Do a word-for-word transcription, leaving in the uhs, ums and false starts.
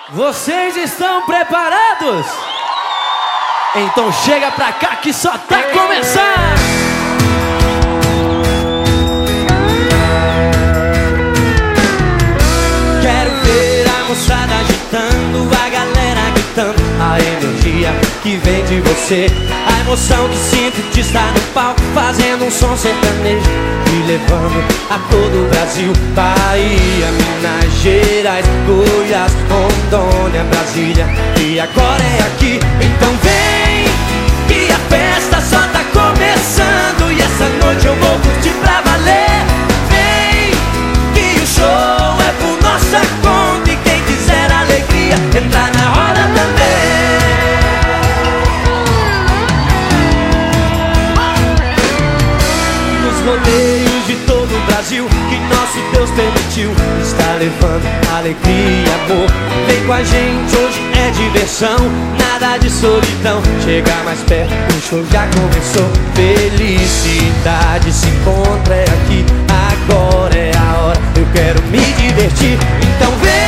Vocês estão preparados? Então chega pra cá que só tá começando. Quero ver a moçada agitando, a galera gritando, a energia que vem de você, a emoção que sinto de estar no palco fazendo um som sertanejo e levando a todo o Brasil. Bahia, Minas Gerais, Goiás, Rondônia, Brasília, e agora é aqui. Então vem, que a festa só tá começando e essa noite eu vou curtir pra valer. Vem, que o show é por nossa conta e quem quiser alegria entra na roda também. Nos rodeios de todo o Brasil que nosso Deus permitiu, está levando alegria e amor. Vem com a gente, hoje é diversão, nada de solidão. Chega mais perto, o show já começou. Felicidade se encontra aqui, agora é a hora, eu quero me divertir. Então vem,